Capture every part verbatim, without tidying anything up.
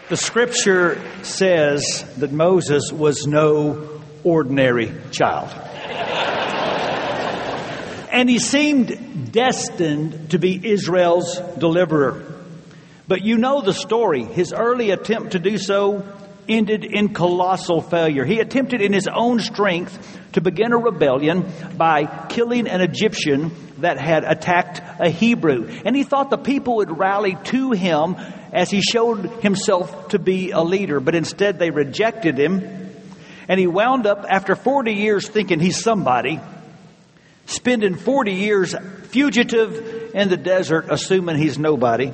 The scripture says that Moses was no ordinary child. And he seemed destined to be Israel's deliverer. But you know the story. His early attempt to do so ended in colossal failure. He attempted in his own strength to begin a rebellion by killing an Egyptian that had attacked a Hebrew. And he thought the people would rally to him as he showed himself to be a leader. But instead they rejected him. And he wound up, after forty years, thinking he's somebody, spending forty years fugitive in the desert, assuming he's nobody.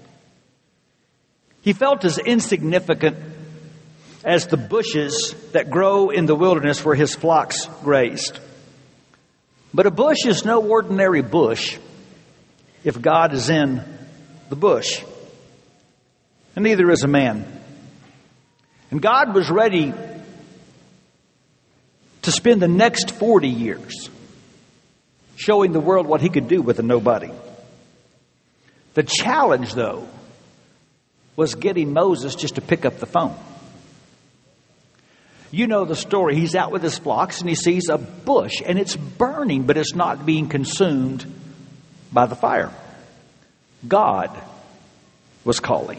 He felt as insignificant as the bushes that grow in the wilderness where his flocks grazed. But a bush is no ordinary bush if God is in the bush. And neither is a man. And God was ready to spend the next forty years showing the world what he could do with a nobody. The challenge, though, was getting Moses just to pick up the phone. You know the story. He's out with his flocks and he sees a bush and it's burning, but it's not being consumed by the fire. God was calling.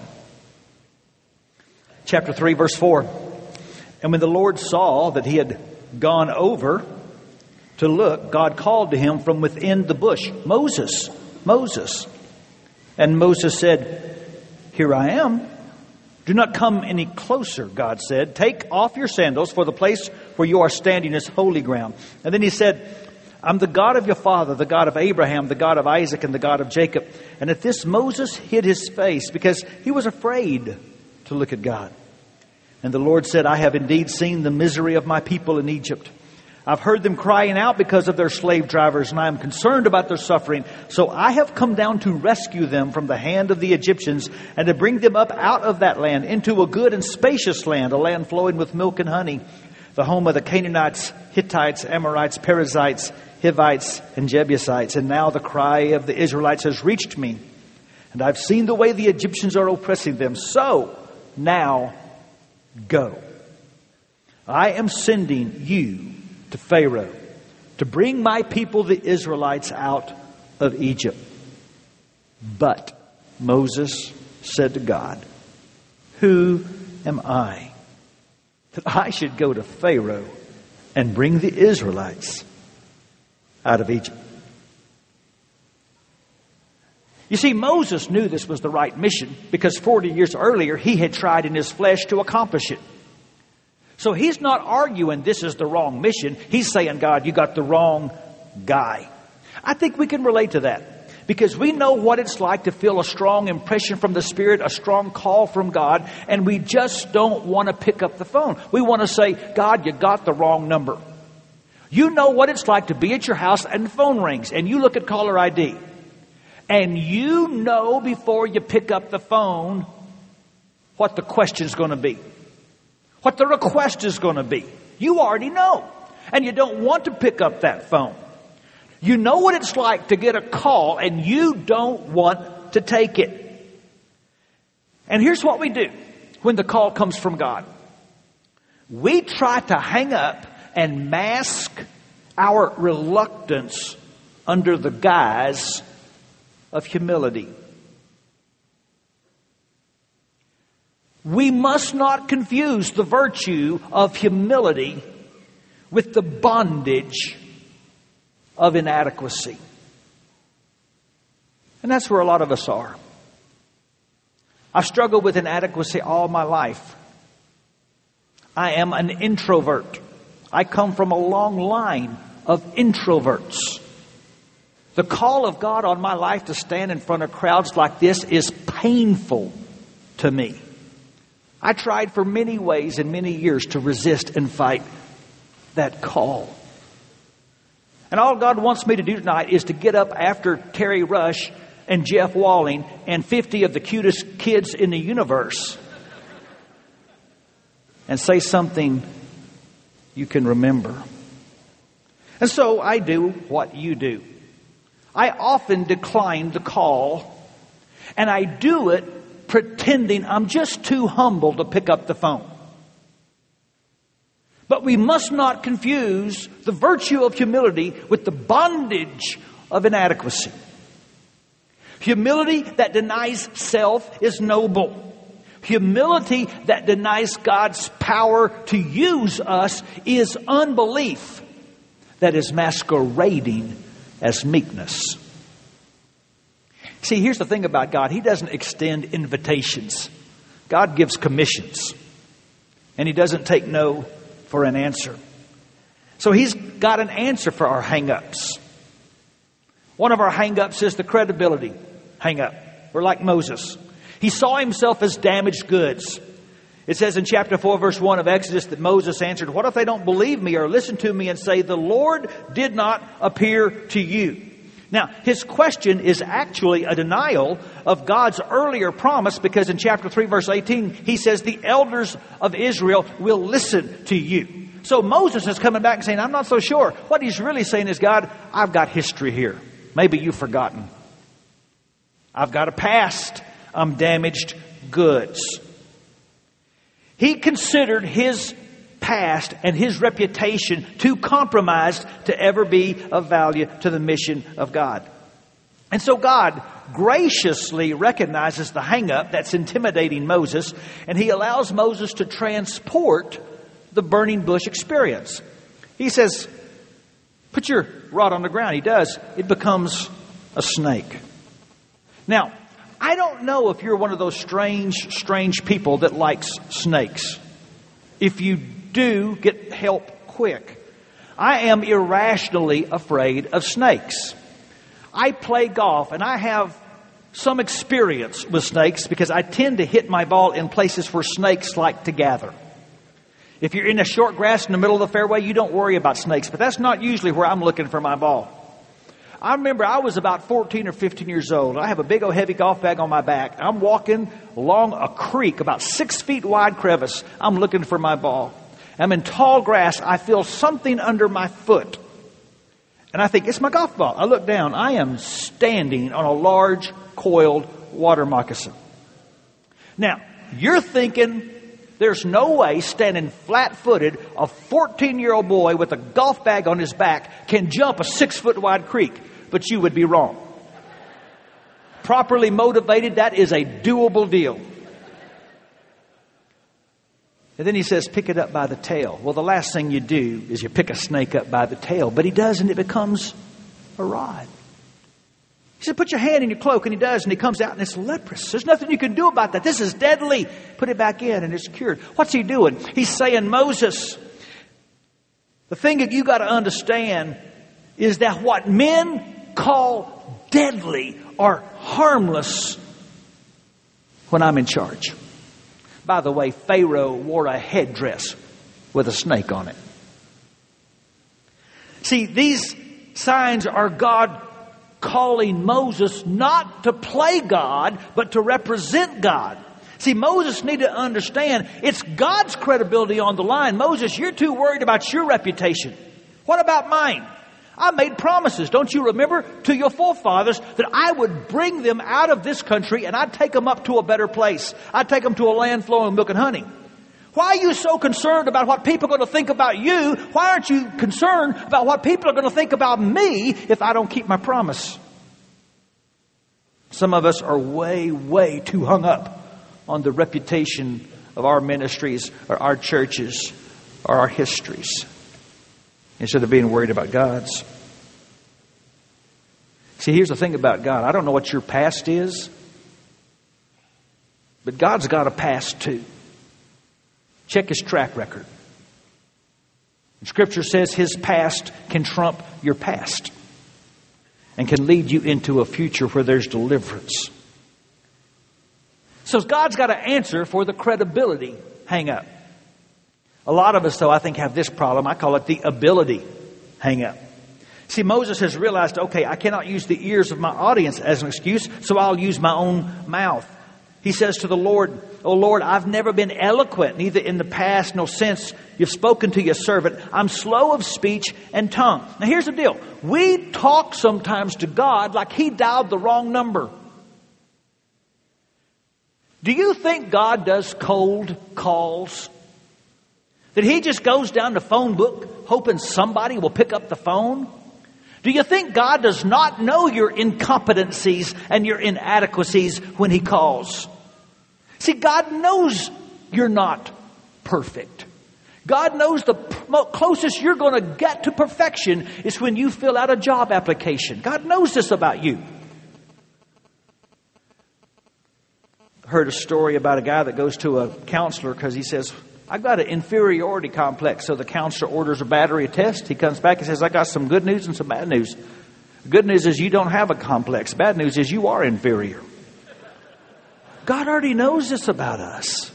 Chapter three, verse four. And when the Lord saw that he had gone over to look, God called to him from within the bush, Moses, Moses. And Moses said, Here I am. Do not come any closer, God said. Take off your sandals, for the place where you are standing is holy ground. And then he said, I'm the God of your father, the God of Abraham, the God of Isaac, and the God of Jacob. And at this Moses hid his face because he was afraid to look at God. And the Lord said, I have indeed seen the misery of my people in Egypt. I've heard them crying out because of their slave drivers, and I am concerned about their suffering. So I have come down to rescue them from the hand of the Egyptians and to bring them up out of that land into a good and spacious land, a land flowing with milk and honey, the home of the Canaanites, Hittites, Amorites, Perizzites, Hivites, and Jebusites. And now the cry of the Israelites has reached me, and I've seen the way the Egyptians are oppressing them. So now go. I am sending you to Pharaoh to bring my people, the Israelites, out of Egypt. But Moses said to God, Who am I that I should go to Pharaoh and bring the Israelites out of Egypt? You see, Moses knew this was the right mission because forty years earlier he had tried in his flesh to accomplish it. So he's not arguing this is the wrong mission. He's saying, God, you got the wrong guy. I think we can relate to that because we know what it's like to feel a strong impression from the Spirit, a strong call from God, and we just don't want to pick up the phone. We want to say, God, you got the wrong number. You know what it's like to be at your house and the phone rings and you look at caller I D. And you know before you pick up the phone what the question's going to be. What the request is going to be. You already know. And you don't want to pick up that phone. You know what it's like to get a call and you don't want to take it. And here's what we do when the call comes from God. We try to hang up and mask our reluctance under the guise of humility. We must not confuse the virtue of humility with the bondage of inadequacy. And that's where a lot of us are. I've struggled with inadequacy all my life. I am an introvert. I come from a long line of introverts. The call of God on my life to stand in front of crowds like this is painful to me. I tried for many ways and many years to resist and fight that call. And all God wants me to do tonight is to get up after Terry Rush and Jeff Walling and fifty of the cutest kids in the universe and say something you can remember. And so I do what you do. I often decline the call, and I do it pretending I'm just too humble to pick up the phone. But we must not confuse the virtue of humility with the bondage of inadequacy. Humility that denies self is noble. Humility that denies God's power to use us is unbelief that is masquerading as meekness. See, here's the thing about God. He doesn't extend invitations. God gives commissions. And He doesn't take no for an answer. So He's got an answer for our hang-ups. One of our hang-ups is the credibility hang-up. We're like Moses. He saw himself as damaged goods. It says in chapter four, verse one of Exodus that Moses answered, "What if they don't believe me or listen to me and say, 'The Lord did not appear to you'?" Now, his question is actually a denial of God's earlier promise, because in chapter three, verse eighteen, He says, "The elders of Israel will listen to you." So Moses is coming back and saying, "I'm not so sure." What he's really saying is, "God, I've got history here. Maybe you've forgotten. I've got a past. I'm damaged goods." He considered his past and his reputation too compromised to ever be of value to the mission of God. And so God graciously recognizes the hang-up that's intimidating Moses, and He allows Moses to transport the burning bush experience. He says, "Put your rod on the ground." He does. It becomes a snake. Now, I don't know if you're one of those strange, strange people that likes snakes. If you do, get help quick. I am irrationally afraid of snakes. I play golf and I have some experience with snakes because I tend to hit my ball in places where snakes like to gather. If you're in the short grass in the middle of the fairway, you don't worry about snakes, but that's not usually where I'm looking for my ball. I remember I was about fourteen or fifteen years old. I have a big old heavy golf bag on my back. I'm walking along a creek, about six feet wide crevice. I'm looking for my ball. I'm in tall grass. I feel something under my foot. And I think, it's my golf ball. I look down. I am standing on a large coiled water moccasin. Now, you're thinking there's no way standing flat-footed, a fourteen-year-old boy with a golf bag on his back can jump a six-foot wide creek. But you would be wrong. Properly motivated, that is a doable deal. And then he says, pick it up by the tail. Well, the last thing you do is you pick a snake up by the tail. But he does, and it becomes a rod. He said, put your hand in your cloak, and he does, and he comes out, and it's leprous. There's nothing you can do about that. This is deadly. Put it back in, and it's cured. What's he doing? He's saying, Moses, the thing that you got to understand is that what men call deadly are harmless when I'm in charge. By the way, Pharaoh wore a headdress with a snake on it. See, these signs are God calling Moses not to play God, but to represent God. See, Moses needed to understand it's God's credibility on the line. Moses, you're too worried about your reputation. What about mine? I made promises, don't you remember, to your forefathers that I would bring them out of this country and I'd take them up to a better place. I'd take them to a land flowing with milk and honey. Why are you so concerned about what people are going to think about you? Why aren't you concerned about what people are going to think about me if I don't keep my promise? Some of us are way, way too hung up on the reputation of our ministries or our churches or our histories, instead of being worried about God's. See, here's the thing about God. I don't know what your past is, but God's got a past too. Check His track record. Scripture says His past can trump your past and can lead you into a future where there's deliverance. So God's got an answer for the credibility hang up. A lot of us, though, I think have this problem. I call it the ability hang up. See, Moses has realized, okay, I cannot use the ears of my audience as an excuse, so I'll use my own mouth. He says to the Lord, "Oh Lord, I've never been eloquent, neither in the past nor since you've spoken to your servant. I'm slow of speech and tongue." Now here's the deal. We talk sometimes to God like He dialed the wrong number. Do you think God does cold calls? That He just goes down the phone book hoping somebody will pick up the phone? Do you think God does not know your incompetencies and your inadequacies when He calls? See, God knows you're not perfect. God knows the closest you're going to get to perfection is when you fill out a job application. God knows this about you. I heard a story about a guy that goes to a counselor because he says, I've got an inferiority complex. So the counselor orders a battery of tests. He comes back and says, I got some good news and some bad news. The good news is you don't have a complex. Bad news is you are inferior. God already knows this about us.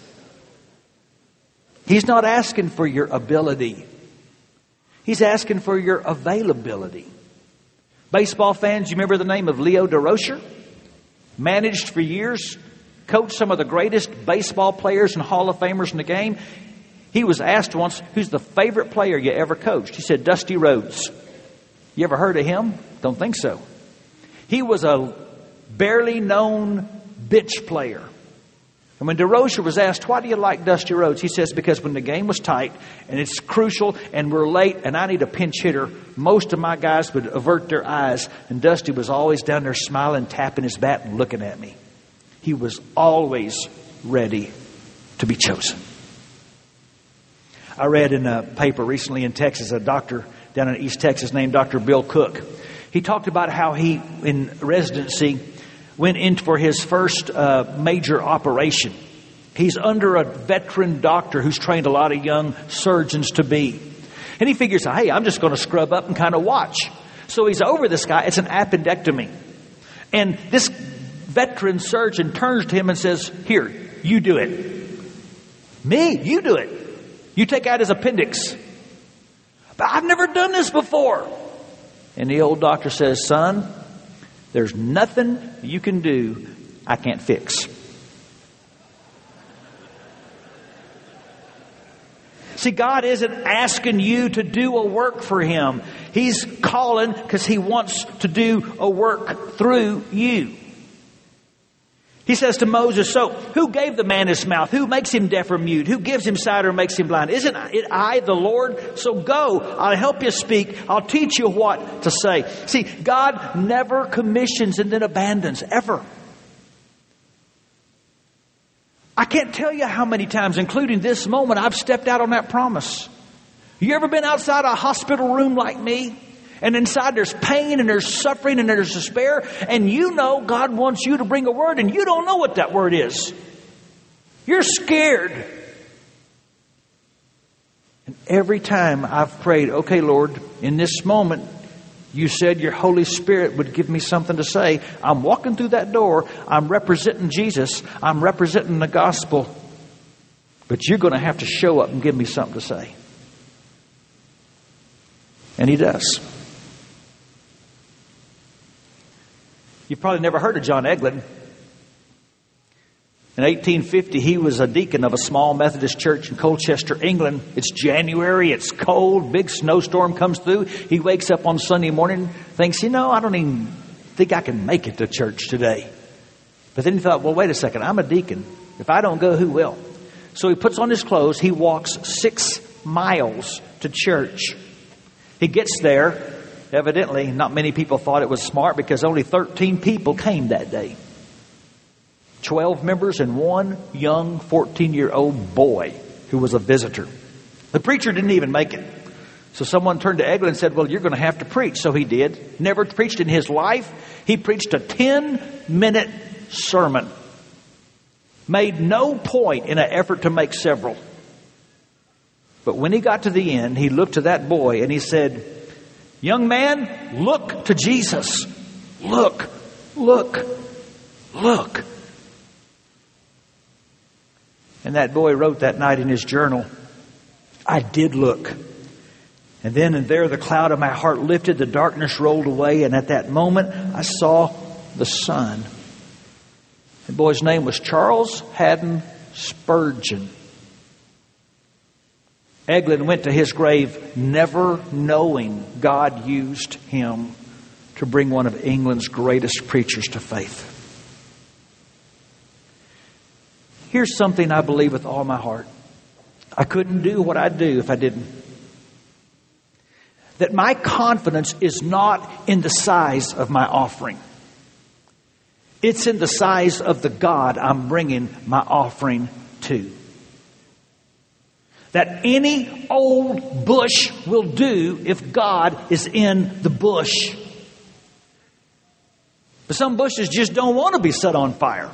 He's not asking for your ability. He's asking for your availability. Baseball fans, you remember the name of Leo DeRocher? Managed for years, coached some of the greatest baseball players and Hall of Famers in the game. He was asked once, who's the favorite player you ever coached? He said, Dusty Rhodes. You ever heard of him? Don't think so. He was a barely known bitch player. And when DeRocher was asked, why do you like Dusty Rhodes? He says, because when the game was tight and it's crucial and we're late and I need a pinch hitter, most of my guys would avert their eyes. And Dusty was always down there smiling, tapping his bat and looking at me. He was always ready to be chosen. I read in a paper recently in Texas, a doctor down in East Texas named Doctor Bill Cook. He talked about how he, in residency, went in for his first uh, major operation. He's under a veteran doctor who's trained a lot of young surgeons to be. And he figures, hey, I'm just going to scrub up and kind of watch. So he's over this guy. It's an appendectomy. And this veteran surgeon turns to him and says, here, you do it. Me? You do it. You take out his appendix. But I've never done this before. And the old doctor says, son, there's nothing you can do I can't fix. See, God isn't asking you to do a work for Him. He's calling because He wants to do a work through you. He says to Moses, so who gave the man his mouth? Who makes him deaf or mute? Who gives him sight or makes him blind? Isn't it I, the Lord? So go, I'll help you speak. I'll teach you what to say. See, God never commissions and then abandons, ever. I can't tell you how many times, including this moment, I've stepped out on that promise. You ever been outside a hospital room like me? And inside there's pain and there's suffering and there's despair. And you know God wants you to bring a word and you don't know what that word is. You're scared. And every time I've prayed, okay, Lord, in this moment, you said your Holy Spirit would give me something to say. I'm walking through that door. I'm representing Jesus. I'm representing the gospel. But you're going to have to show up and give me something to say. And He does. You've probably never heard of John Eglin. In eighteen fifty, he was a deacon of a small Methodist church in Colchester, England. It's January, it's cold, big snowstorm comes through. He wakes up on Sunday morning, thinks, you know, I don't even think I can make it to church today. But then he thought, well, wait a second, I'm a deacon. If I don't go, who will? So he puts on his clothes, he walks six miles to church. He gets there. Evidently, not many people thought it was smart because only thirteen people came that day. Twelve members and one young fourteen-year-old boy who was a visitor. The preacher didn't even make it. So someone turned to Eglin and said, well, you're going to have to preach. So he did. Never preached in his life. He preached a ten-minute sermon. Made no point in an effort to make several. But when he got to the end, he looked to that boy and he said, young man, look to Jesus. Look, look, look. And that boy wrote that night in his journal, I did look. And then and there the cloud of my heart lifted, the darkness rolled away, and at that moment I saw the sun. The boy's name was Charles Haddon Spurgeon. Eglin went to his grave never knowing God used him to bring one of England's greatest preachers to faith. Here's something I believe with all my heart. I couldn't do what I'd do if I didn't. That my confidence is not in the size of my offering. It's in the size of the God I'm bringing my offering to. That any old bush will do if God is in the bush. But some bushes just don't want to be set on fire.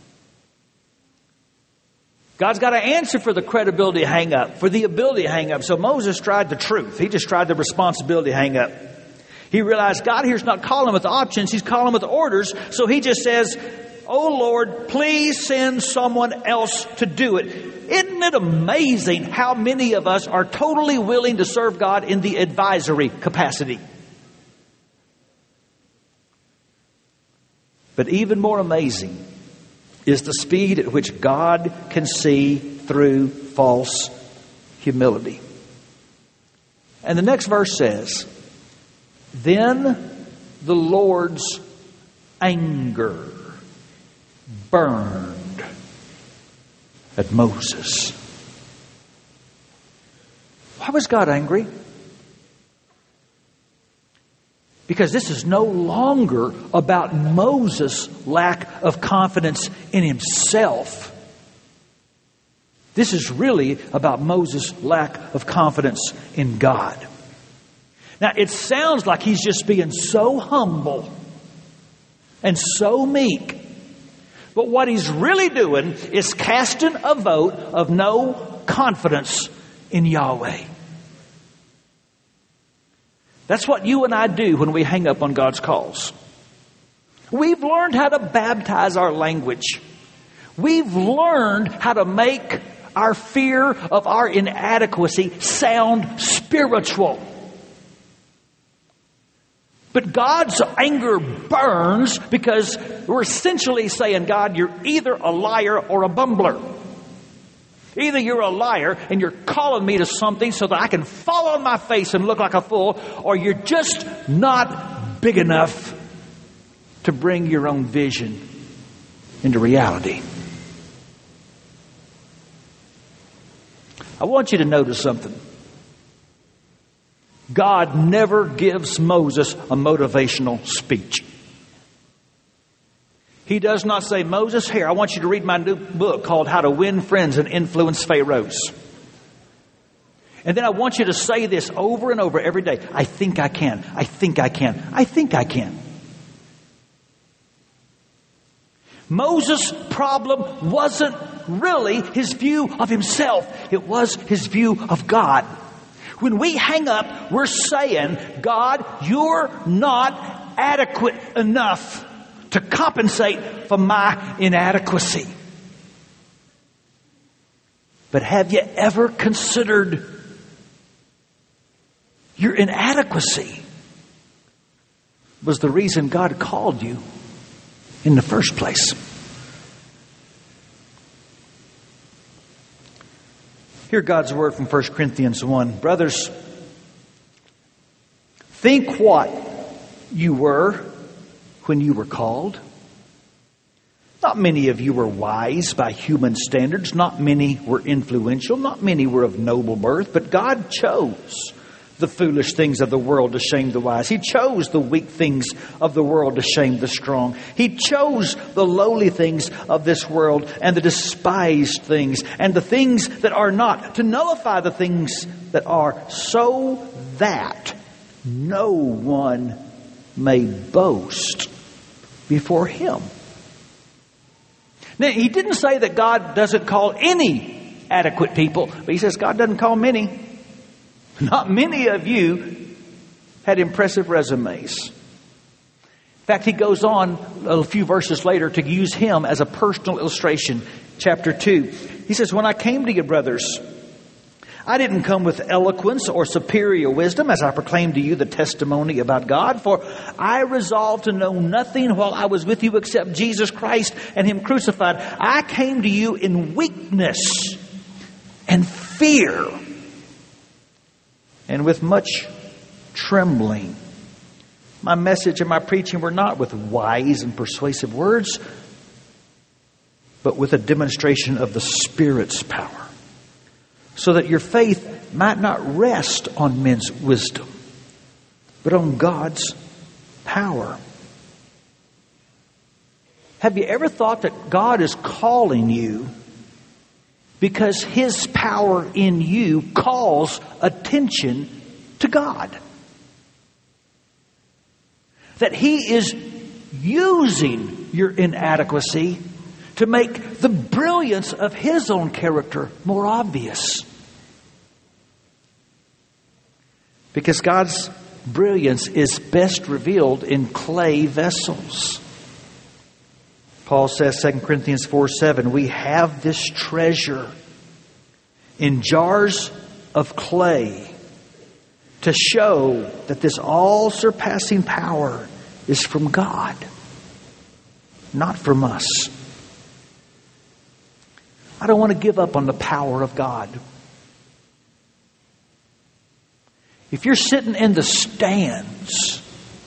God's got to answer for the credibility hang up, for the ability hang up. So Moses tried the truth. He just tried the responsibility hang up. He realized God here's not calling with options. He's calling with orders. So he just says, "Oh Lord, please send someone else to do it." Isn't it amazing how many of us are totally willing to serve God in the advisory capacity? But even more amazing is the speed at which God can see through false humility. And the next verse says, "Then the Lord's anger burned at Moses." Why was God angry? Because this is no longer about Moses' lack of confidence in himself. This is really about Moses' lack of confidence in God. Now, it sounds like he's just being so humble and so meek. But what he's really doing is casting a vote of no confidence in Yahweh. That's what you and I do when we hang up on God's calls. We've learned how to baptize our language. We've learned how to make our fear of our inadequacy sound spiritual. But God's anger burns because we're essentially saying, God, you're either a liar or a bumbler. Either you're a liar and you're calling me to something so that I can fall on my face and look like a fool, or you're just not big enough to bring your own vision into reality. I want you to notice something. God never gives Moses a motivational speech. He does not say, "Moses, here, I want you to read my new book called How to Win Friends and Influence Pharaohs. And then I want you to say this over and over every day. I think I can. I think I can. I think I can." Moses' problem wasn't really his view of himself. It was his view of God. When we hang up, we're saying, God, you're not adequate enough to compensate for my inadequacy. But have you ever considered your inadequacy was the reason God called you in the first place? Hear God's word from First Corinthians one. Brothers, think what you were when you were called. Not many of you were wise by human standards. Not many were influential. Not many were of noble birth. But God chose the foolish things of the world to shame the wise. He chose the weak things of the world to shame the strong. He chose the lowly things of this world and the despised things and the things that are not, to nullify the things that are, so that no one may boast before Him. Now, He didn't say that God doesn't call any adequate people, but He says God doesn't call many. Not many of you had impressive resumes. In fact, he goes on a few verses later to use him as a personal illustration. Chapter two. He says, when I came to you, brothers, I didn't come with eloquence or superior wisdom as I proclaimed to you the testimony about God. For I resolved to know nothing while I was with you except Jesus Christ and Him crucified. I came to you in weakness and fear and with much trembling. My message and my preaching were not with wise and persuasive words, but with a demonstration of the Spirit's power, so that your faith might not rest on men's wisdom, but on God's power. Have you ever thought that God is calling you because His power in you calls attention to God? That He is using your inadequacy to make the brilliance of His own character more obvious. Because God's brilliance is best revealed in clay vessels. Paul says, Second Corinthians four seven, we have this treasure in jars of clay to show that this all-surpassing power is from God, not from us. I don't want to give up on the power of God. If you're sitting in the stands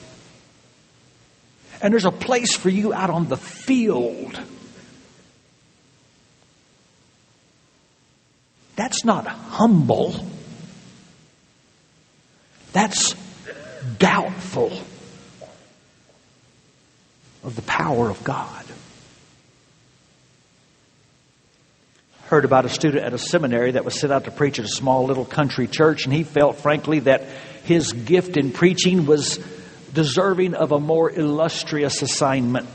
and there's a place for you out on the field, that's not humble. That's doubtful of the power of God. Heard about a student at a seminary that was sent out to preach at a small little country church, and he felt, frankly, that his gift in preaching was deserving of a more illustrious assignment.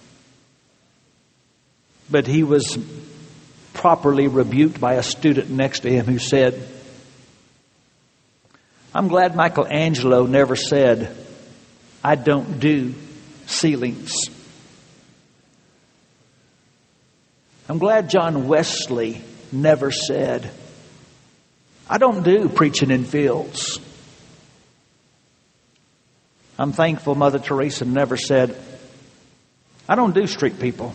But he was properly rebuked by a student next to him who said, I'm glad Michelangelo never said, I don't do ceilings. I'm glad John Wesley never said, I don't do preaching in fields. I'm thankful Mother Teresa never said, I don't do street people.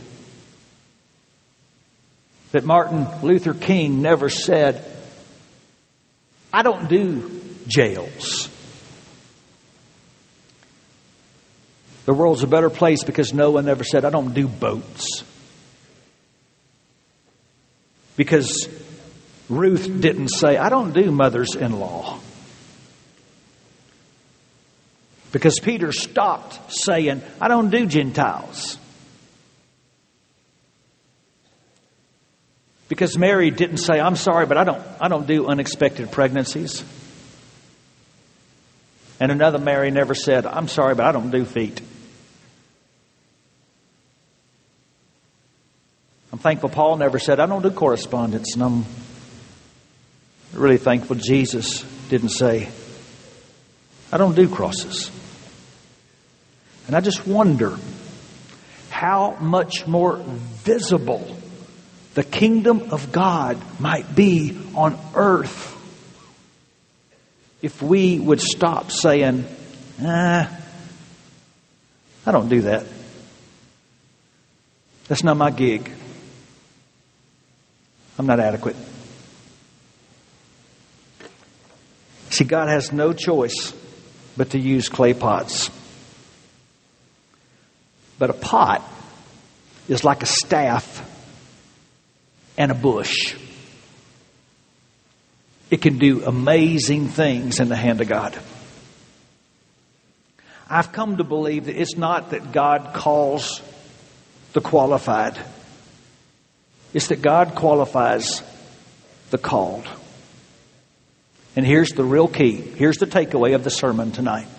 That Martin Luther King never said, I don't do jails. The world's a better place because no one ever said, I don't do boats. Because Ruth didn't say, I don't do mothers-in-law. Because Peter stopped saying, I don't do Gentiles. Because Mary didn't say, I'm sorry, but I don't, I don't do unexpected pregnancies. And another Mary never said, I'm sorry, but I don't do feet. I'm thankful Paul never said, I don't do correspondence. And I'm really thankful Jesus didn't say, I don't do crosses. And I just wonder how much more visible the kingdom of God might be on earth if we would stop saying, ah, I don't do that. That's not my gig. I'm not adequate. See, God has no choice but to use clay pots. But a pot is like a staff and a bush. It can do amazing things in the hand of God. I've come to believe that it's not that God calls the qualified. It's that God qualifies the called. And here's the real key. Here's the takeaway of the sermon tonight.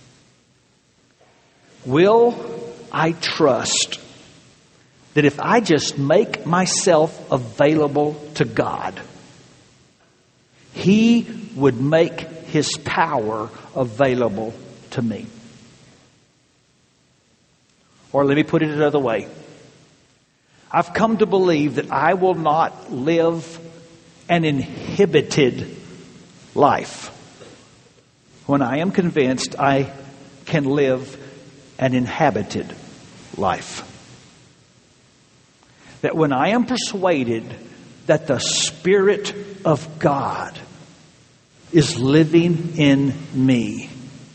Will I trust that if I just make myself available to God, He would make His power available to me? Or let me put it another way. I've come to believe that I will not live an inhibited life when I am convinced I can live an inhabited life. That when I am persuaded that the Spirit of God is living in me,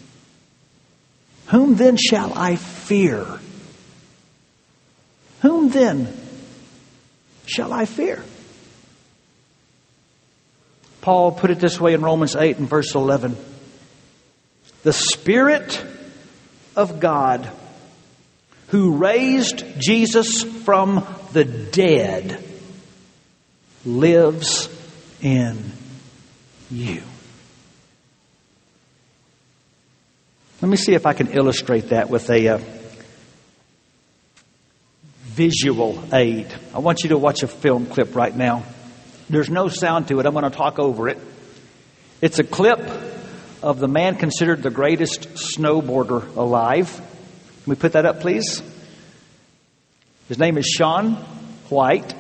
whom then shall I fear? Whom then shall I fear? Paul put it this way in Romans eight and verse eleven. The Spirit of God who raised Jesus from the dead lives in you. Let me see if I can illustrate that with a uh, visual aid. I want you to watch a film clip right now. There's no sound to it. I'm going to talk over it. It's a clip of the man considered the greatest snowboarder alive. Can we put that up, please? His name is Shaun White.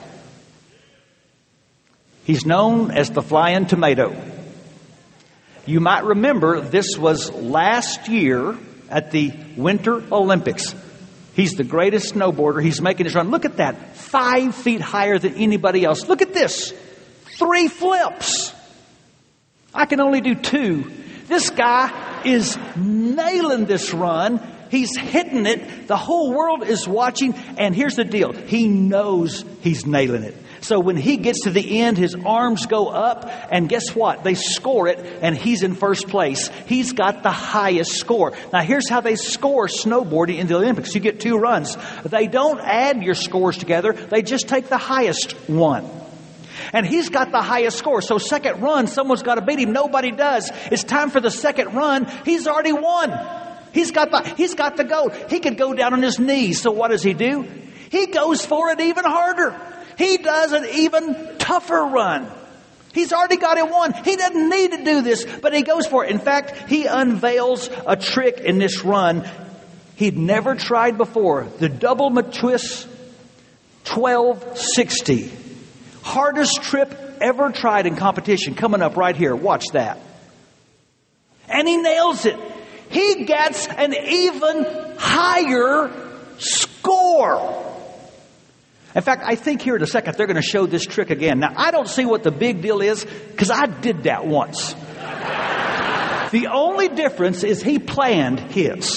He's known as the Flying Tomato. You might remember this was last year at the Winter Olympics. He's the greatest snowboarder. He's making his run. Look at that. Five feet higher than anybody else. Look at this. Three flips. I can only do two. This guy is nailing this run. He's hitting it. The whole world is watching. And here's the deal. He knows he's nailing it. So when he gets to the end, his arms go up. And guess what? They score it. And he's in first place. He's got the highest score. Now here's how they score snowboarding in the Olympics. You get two runs. They don't add your scores together. They just take the highest one. And he's got the highest score. So second run, someone's got to beat him. Nobody does. It's time for the second run. He's already won. He's got the, he's got the gold. He could go down on his knees. So what does he do? He goes for it even harder. He does an even tougher run. He's already got it won. He doesn't need to do this, but he goes for it. In fact, he unveils a trick in this run he'd never tried before. The double twist twelve sixty. Hardest trip ever tried in competition. Coming up right here. Watch that. And he nails it. He gets an even higher score. In fact, I think here in a second they're going to show this trick again. Now, I don't see what the big deal is because I did that once. The only difference is he planned his.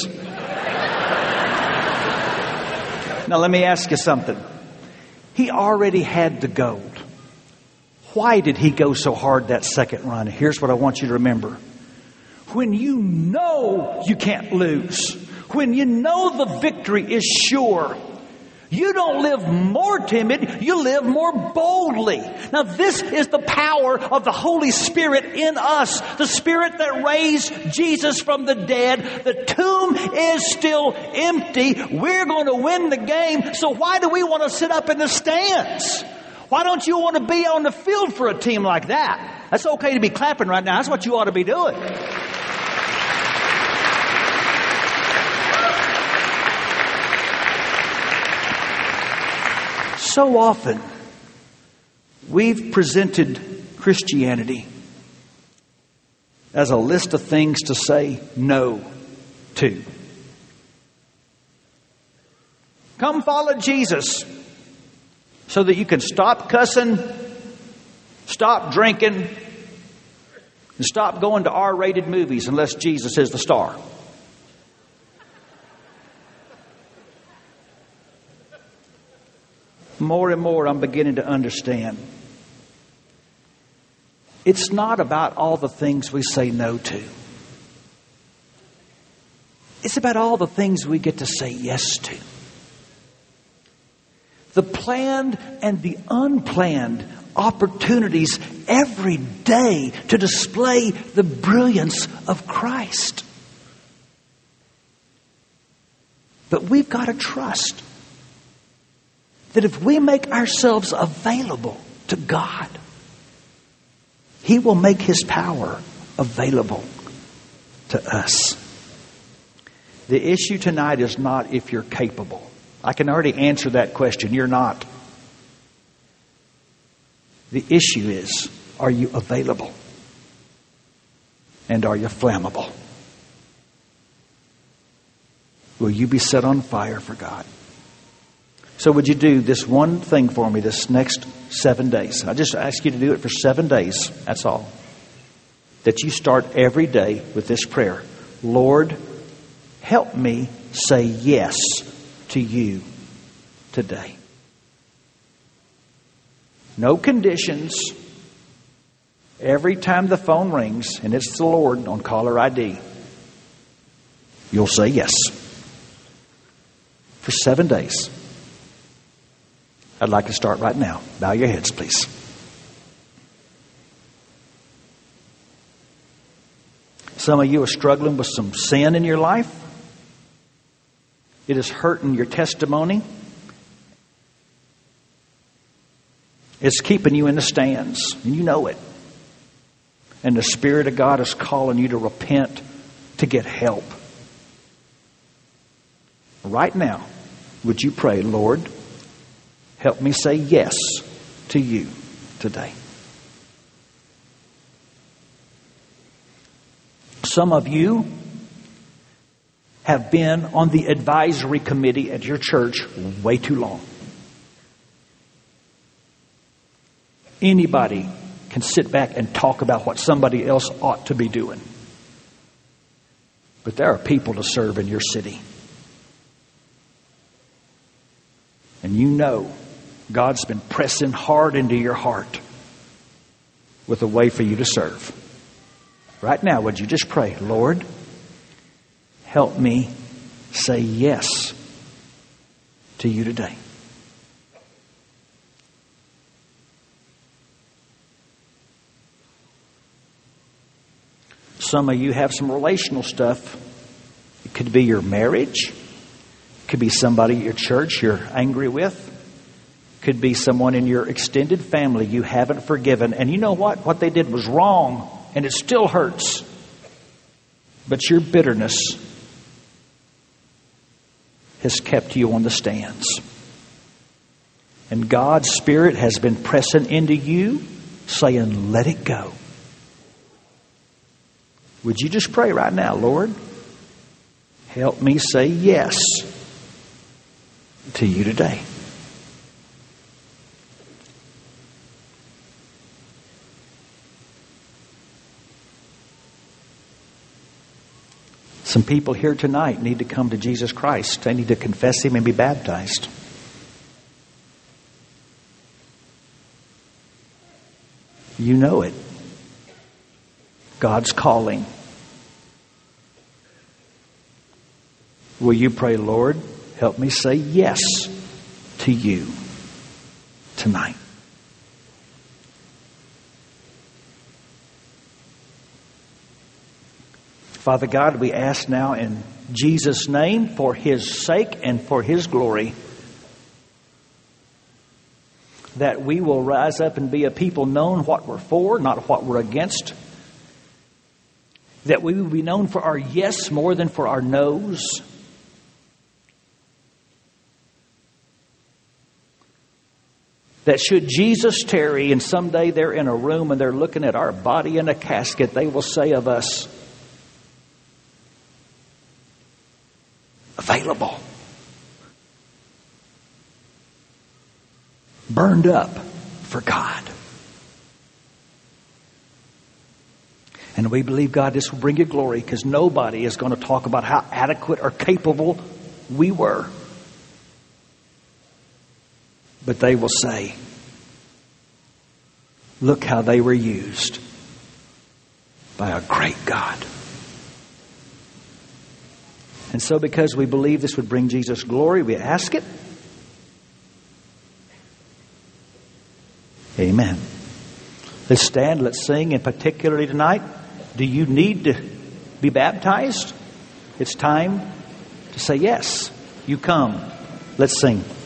Now, let me ask you something. He already had the gold. Why did he go so hard that second run? Here's what I want you to remember. When you know you can't lose, when you know the victory is sure, you don't live more timid, you live more boldly. Now this is the power of the Holy Spirit in us. The Spirit that raised Jesus from the dead. The tomb is still empty. We're going to win the game. So why do we want to sit up in the stands? Why don't you want to be on the field for a team like that? That's okay to be clapping right now. That's what you ought to be doing. So often, we've presented Christianity as a list of things to say no to. Come follow Jesus so that you can stop cussing, stop drinking, and stop going to R-rated movies unless Jesus is the star. More and more I'm beginning to understand. It's not about all the things we say no to. It's about all the things we get to say yes to. The planned and the unplanned opportunities every day to display the brilliance of Christ. But we've got to trust that if we make ourselves available to God, He will make His power available to us. The issue tonight is not if you're capable. I can already answer that question. You're not. The issue is, are you available? And are you flammable? Will you be set on fire for God? So would you do this one thing for me this next seven days? I just ask you to do it for seven days. That's all. That you start every day with this prayer. Lord, help me say yes to you today. No conditions. Every time the phone rings and it's the Lord on caller I D, you'll say yes. For seven days. I'd like to start right now. Bow your heads, please. Some of you are struggling with some sin in your life. It is hurting your testimony. It's keeping you in the stands, and you know it. And the Spirit of God is calling you to repent, to get help. Right now, would you pray, Lord, help me say yes to you today. Some of you have been on the advisory committee at your church way too long. Anybody can sit back and talk about what somebody else ought to be doing. But there are people to serve in your city. And you know God's been pressing hard into your heart with a way for you to serve. Right now, would you just pray, Lord, help me say yes to you today. Some of you have some relational stuff. It could be your marriage. It could be somebody at your church you're angry with. It could be someone in your extended family you haven't forgiven. And you know what? What they did was wrong, and it still hurts. But your bitterness has kept you on the stands. And God's Spirit has been pressing into you, saying, let it go. Would you just pray right now, Lord, help me say yes to you today. Some people here tonight need to come to Jesus Christ. They need to confess Him and be baptized. You know it. God's calling. Will you pray, Lord, help me say yes to you tonight? Father God, we ask now in Jesus' name, for His sake and for His glory, that we will rise up and be a people known what we're for, not what we're against. That we will be known for our yes more than for our no's. That should Jesus tarry and someday they're in a room and they're looking at our body in a casket, they will say of us, available, burned up for God. And we believe, God, this will bring you glory, because nobody is going to talk about how adequate or capable we were. But they will say, look how they were used by a great God. And so because we believe this would bring Jesus glory, we ask it. Amen. Let's stand, let's sing, and particularly tonight, do you need to be baptized? It's time to say yes. You come. Let's sing.